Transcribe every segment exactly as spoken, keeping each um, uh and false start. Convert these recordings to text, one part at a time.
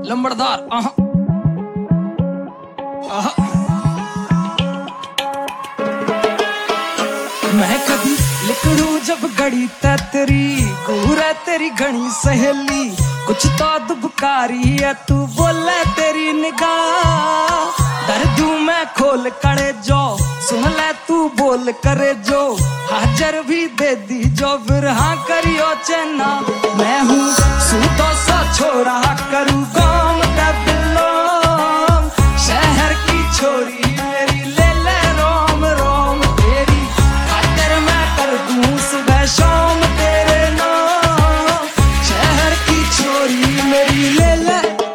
लंबड़दार आहा आहा। मैं कभी लिखूं जब गड़ी तेरी घूरे तेरी घनी सहेली, कुछ तो दुबकारी है तू बोले तेरी निगाह। दर्द मैं खोल करे जो सुन ले तू बोल करे जो, हाजर भी दे दी जो फिर हाँ करियो चेना। मैं हूँ सूदो सा छोरा करूँ गाँव का बिलोंग, शहर की छोरी मेरी ले ले रोम रोम तेरी खातिर मैं कर दूँ सुबह शाम तेरे नाम। शहर की छोरी मेरी ले ले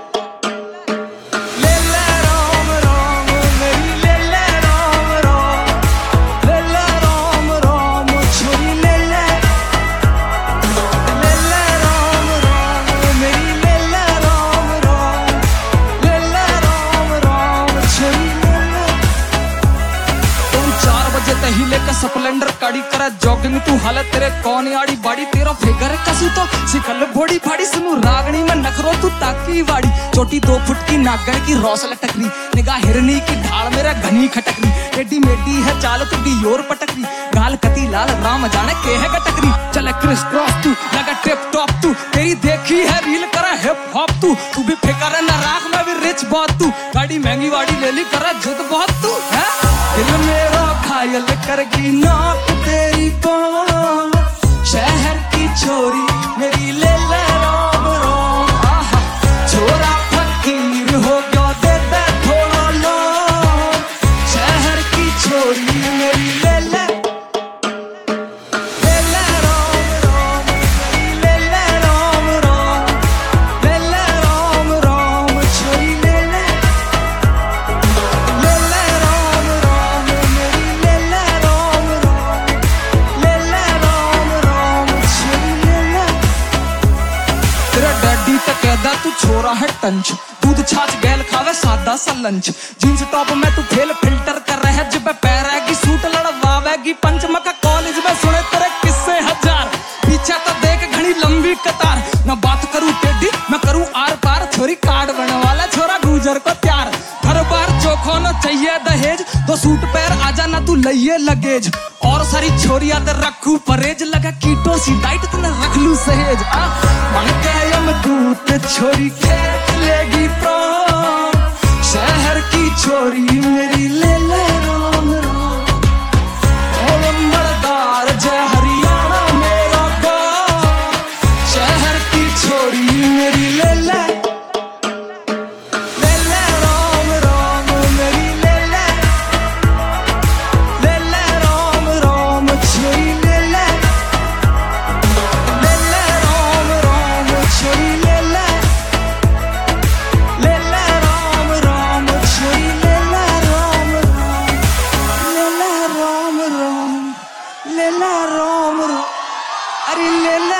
हिले का स्प्लेंडर काड़ी करा जॉगिंग तू हालत तेरे कौन आड़ी बाड़ी तेरा फिगर कसू तो सिकल बॉडी फाड़ी सुनू रागनी में नखरो तू ताकी वाड़ी। छोटी दो फुट की नागर की रौस लटकरी, निगाह हिरनी की ढाल मेरा घनी खटकरी। टेडी मेडी है चाल तू डी योर पटकरी, गाल कती लाल राम जाने के है गटकरी। चले क्रिस क्रॉस तू लगा टिप टॉप तू, तेरी देखी है रील करा हिप हॉप तू। तू भी फेंका ना राख मैं भी रिच बहुत तू, गाड़ी महंगी वाड़ी ले ली करा जिद बहुत तू है। दिल मेरा घायल करगी नाक तेरी बाँ, शहर की छोरी मेरी ले ले रोम रोम। आहा छोरा फकीर हो गया दे दे थोड़ा लोम, शहर की छोरी मेरी ले ले ले ले रोम रोम ले ले रोम रोम ले ले रोम रोम छोरी ले ले ले ले रोम रोम मेरी ले ले रोम रोम ले ले रोम रोम छोरी ले ले। तेरा डैडी तक कहदा तू छोरा है टंच, दूध छाछ गैल खावे सादा सा लंच। जींस टॉप में तू फेल फिल्टर कर रहा है, जब पैरेगी सूट लड़वावेगी पंच। मका कॉलेज में सुने तेरे किस्से हजार, पीछे तो देख घनी लंबी कतार। ना बात करूं टेडी मैं करूं आर पार, छोरी कार्ड बनने वाला छोरा गुजर को प्यार। हर बार चोखो न चाहिए दहेज, दो सूट पैर आजा ना तू लइये लगेज। और सारी छोरिया ते रखू परहेज, लगा कीटो सी डाइट तने रख लू सहेज। आ मन के यम दूत छोरी खेत लेगी प्राण, शहर की छोरी मेरी ले ले रोम रोम। लंबड़दार जय हरियाणा मेरा गाँव, शहर की छोरी मेरी ले ले ले ले रोम रोम मेरी ले ले ले ले रोम रोम छोरी ले ले ले ले रोम रोम छोरी ले ले ले ले रोम रोम छोरी ले ले रोम रोम ले ले रोम रोम ले ले रोम रोम अरे ले ले